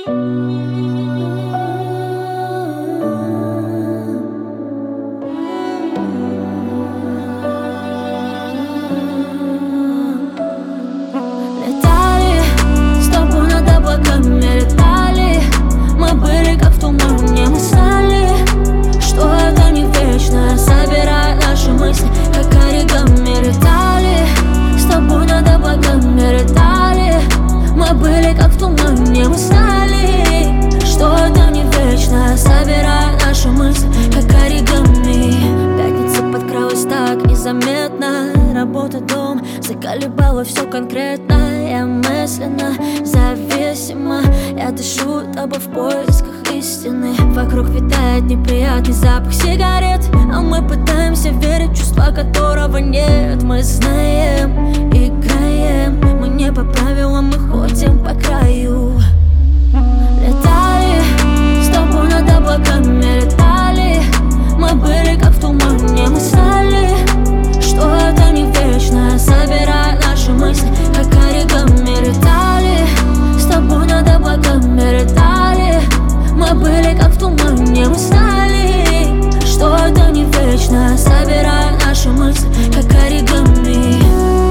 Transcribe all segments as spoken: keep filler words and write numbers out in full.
Летали с тобой над облаками, летали. Мы были как в тумане, мы знали, что это не вечно. Собирая наши мысли, как оригами. Летали с тобой над облаками, летали. Мы были как в тумане, мы знали, что это не вечно. Собирая наши мысли, как оригами. Пятница подкралась так незаметно. Работа, дом, заколебало все конкретно. Я мысленно зависима. Я дышу тобой в поисках истины. Вокруг витает неприятный запах сигарет, а мы пытаемся верить в чувства, которого нет. Мы знаем, играем, мы не по правилам, мы ходим по краю. Летали с тобой над облаками, летали. Мы были как в тумане, мы знали, что это не вечно. Собирая наши мысли, как оригами. Летали с тобой над облаками, летали. Мы были как в тумане, мы знали, что это не вечно. Собирая наши мысли, как оригами.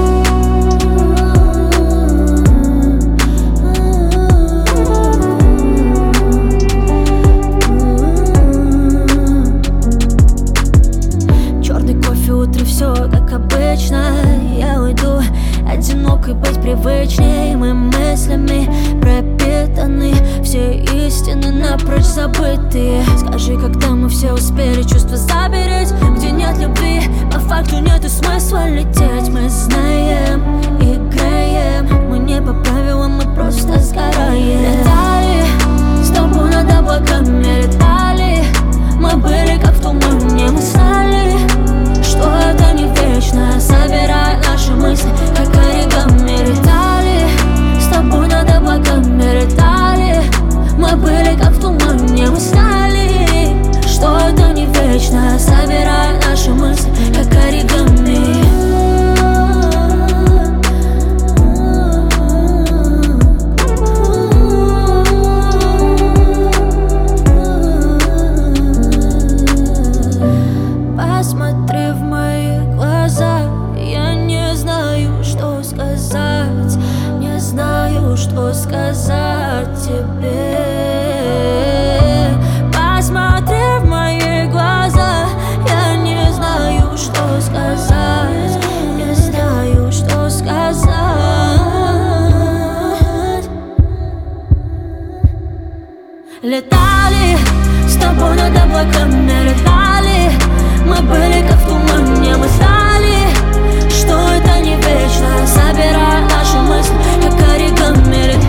Все как обычно, я уйду. Одинокой быть привычней. Мы мыслями пропитаны, все истины напрочь забытые. Скажи, когда мы все успели чувства забереть, где нет любви, по факту нету смысла лететь. Мы знаем, играем, мы не по правилам, мы просто сгораем. Летали с тобой над облаками, летали. Мы были как в тумане, мы знали, что это не вечно. Собирая наши мысли, как оригами. Летали с тобой над облаками, летали. Мы были как в тумане, мы знали, что это не вечно. Собирая наши мысли, как оригами. Посмотри в мои глаза, я не знаю, что сказать. Не знаю, что сказать тебе. Посмотри в мои глаза, я не знаю, что сказать. Не знаю, что сказать. Летали с тобой над облаками, летали. Мы были как в тумане, мы знали, что это не вечно. Собирая наши мысли, как оригами.